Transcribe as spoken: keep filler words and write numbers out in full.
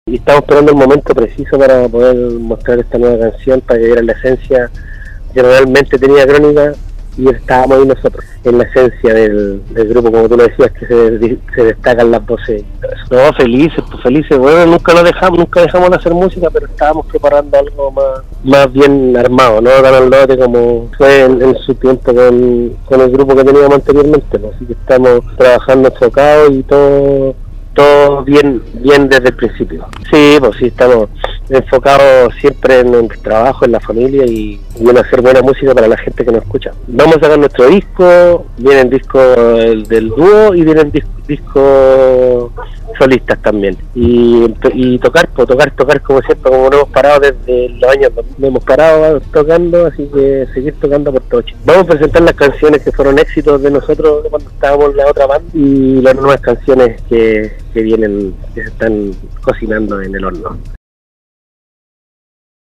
Y estamos esperando el momento preciso para poder mostrar esta nueva canción, para que vieran la esencia que realmente tenía Crónica, y estábamos ahí nosotros, en la esencia del, del grupo, como tú lo decías, que se, se destacan las voces. No, felices, pues felices, bueno, nunca lo dejamos, nunca dejamos de hacer música, pero estábamos preparando algo más, más bien armado, no tan al lote como fue en, en su tiempo con, con el grupo que teníamos anteriormente, ¿no? Así que estamos trabajando enfocados y todo todo bien bien desde el principio. Sí, pues sí, estamos enfocados siempre en el trabajo, en la familia y, y en hacer buena música para la gente que nos escucha. Vamos a sacar nuestro disco, vienen discos del, del dúo y vienen discos disco solistas también. Y, y tocar, pues tocar, tocar como siempre, como no hemos parado desde los años, no hemos parado tocando, así que seguir tocando por todo Chile. Vamos a presentar las canciones que fueron éxitos de nosotros cuando estábamos en la otra banda y las nuevas canciones que, que vienen, que se están cocinando en el horno.